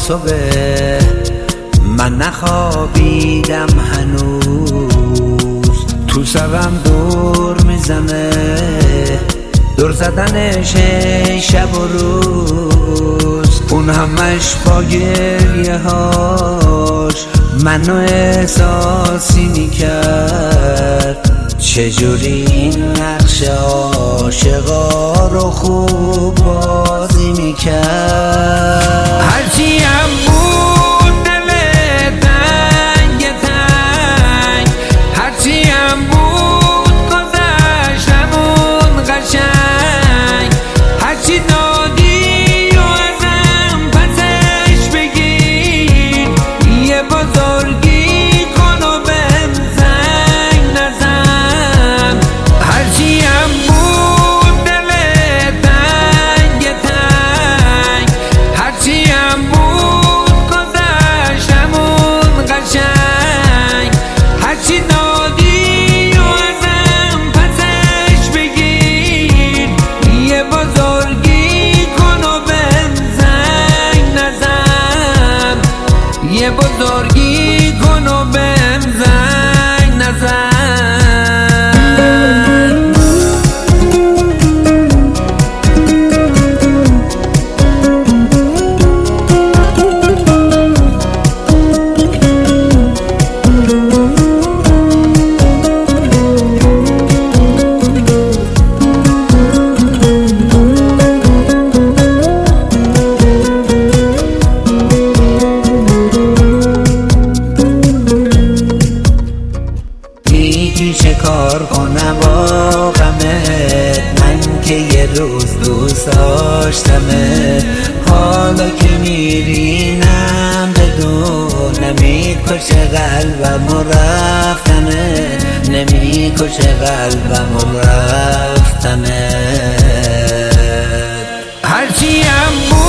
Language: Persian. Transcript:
صبح من نخوابیدم هنوز، تو سرم دور میزنه دور زدنش شب و روز، اون همش با گریه هاش منو احساسی میکرد، چجوری این نقش عاشقا رو خوب بازی میکرد. هرچی هم بود دل تنگ تنگ، هرچی هم بود گذشتمون قشنگ، هرچی دادی و ازم پسش بگیر، یه بزرگی کن و بهم زنگ نزن. هرچی هم بود دل تنگ تنگ، هرچی هم بود گذشتمون قشنگ، هرچی دادی و ازم پسش بگیر، یه بزرگی کن و بهم زنگ نزن، یه بزرگی کن و بهم زنگ نزن. چه کار کنم با غمت، من که یه روز دوست داشتمت، حالا که میرینم بدون نمیکشه قلبم و رفتنت، نمیکشه قلبم و رفتنت. هرچی هم